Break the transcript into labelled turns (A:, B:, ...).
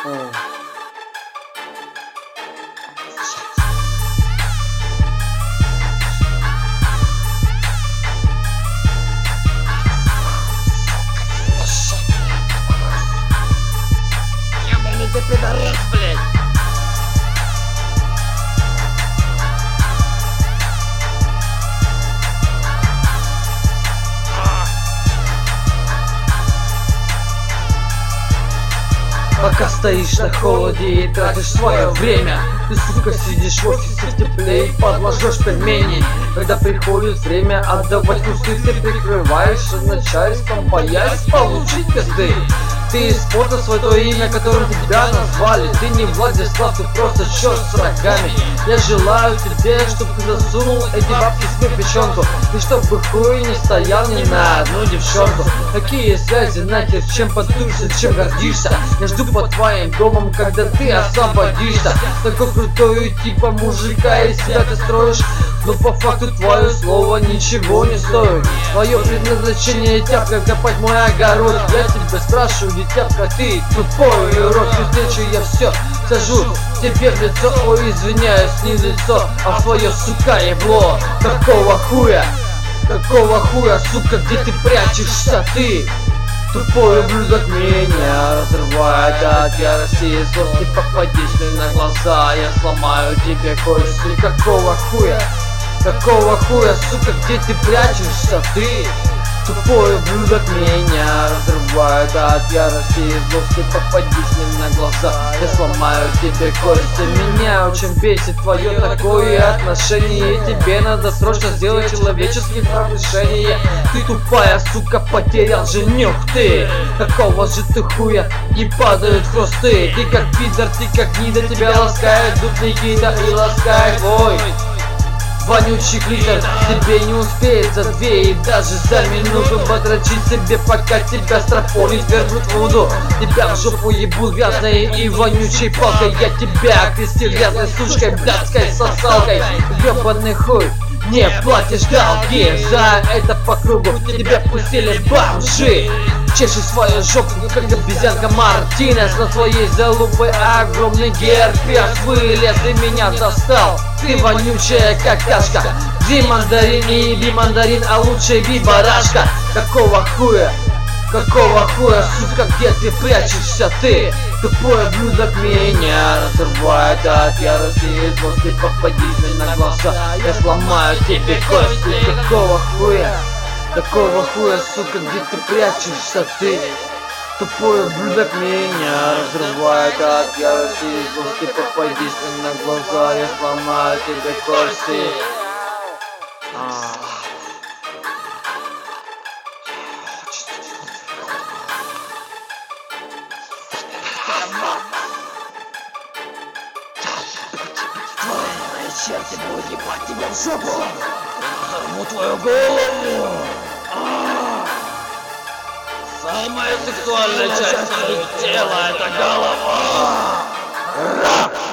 A: О.
B: Ебаный ты пидорас, блядь!
A: Пока стоишь на холоде и тратишь свое время, ты, сука, сидишь в офисе в тепле и подложишь пельмени. Когда приходит время отдавать куски, ты прикрываешься начальством, боясь получить пизды. Ты испортил свое имя, которым тебя назвали. Ты не Владислав, ты просто черт с рогами. Я желаю тебе, чтобы ты засунул эти бабки себе в печенку, и чтобы хуй не стоял ни на одну девчонку. Какие связи нахер, чем потушишься, чем гордишься? Я жду под твоим домом, когда ты освободишься. Такой крутой типа мужика из себя ты строишь, но по факту твое слово ничего не стоит. Твое предназначение тяпка, копать мой огород. Я тебя спрашиваю, дитятка, ты тупой урод. Встречу я все сажу тебе в лицо. Ой, извиняюсь, не в лицо, а в твое, сука, ебло. Какого хуя? Какого хуя, сука, где ты прячешься, ты? Тупой ублюдок меня разрывает от ярости и злости. Попадись мне на глаза, я сломаю тебе кости. Какого хуя? Какого хуя, сука, где ты прячешься, ты? Тупой ублюдок меня разрывает от ярости и злости. Попадись мне на глаза, я сломаю тебе кости. Меня очень бесит твое такое отношение. Тебе надо срочно сделать человеческие повышения. Ты тупая, сука, потерял женюх, ты. Какого же ты хуя не падают хвосты? Ты как пидор, ты как гнида, тебя ласкает дух Никита и ласкает твой вонючий клитор. Тебе не успеет за 2 и даже за минуту подрочить себе, пока тебя стропонит вернут в воду. Тебя в жопу ебут грязной и вонючей палкой. Я тебя окрестил грязной сучкой, блядской сосалкой. Ёбаный хуй, не платишь долги, за это по кругу тебя пустили бомжи. Чешешь свою жопу, как обезьянка Мартинес. На своей залупой огромный герпес вылез и меня достал. Ты вонючая какашка, где мандарин и еби мандарин, а лучше еби барашка. Какого хуя? Какого хуя, сука, где ты прячешься, ты? Тупой ублюдок меня разрывает от ярости и злости. Попадись мне на глаза, я сломаю тебе кости. Какого хуя? Какого хуя, сука, где ты прячешься, ты? Тупой ублюдок меня разрывает от ярости и злости. Попадись мне на глаза, я сломаю тебе кости.
B: Черти будет ебать тебя в жопу! Разорву твою голову! Самая сексуальная часть твоего тела — это голова!